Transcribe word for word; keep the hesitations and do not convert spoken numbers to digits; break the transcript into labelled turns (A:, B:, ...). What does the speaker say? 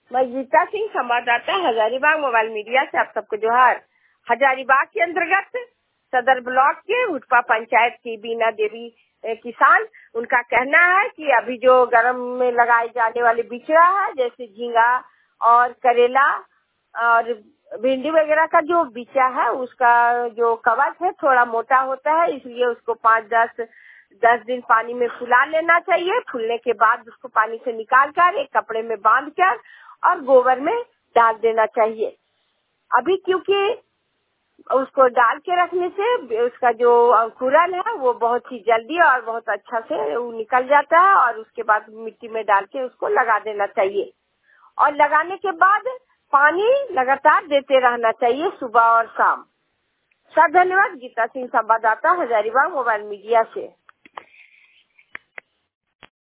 A: मैं गीता सिंह, संवाददाता Hazaribagh mobile media से आप सबको जोहार। हजारीबाग के अंतर्गत सदर ब्लॉक के उठपा पंचायत की बीना देवी किसान, उनका कहना है कि अभी जो गर्म में लगाए जाने वाले बिचड़ा है, जैसे झींगा और करेला और भिंडी वगैरह का जो बिचा है, उसका जो कवच है थोड़ा मोटा होता है, इसलिए उसको पाँच दस दस दिन पानी में फुला लेना चाहिए। फूलने के बाद उसको पानी से निकाल कर एक कपड़े में बांध कर और गोबर में डाल देना चाहिए। अभी क्योंकि उसको डाल के रखने से उसका जो अंकुरन है वो बहुत ही जल्दी और बहुत अच्छा से वो निकल जाता है, और उसके बाद मिट्टी में डाल के उसको लगा देना चाहिए। और लगाने के बाद पानी लगातार देते रहना चाहिए, सुबह और शाम। सर धन्यवाद। गीता सिंह, संवाददाता हजारीबाग मोबाइल मीडिया से।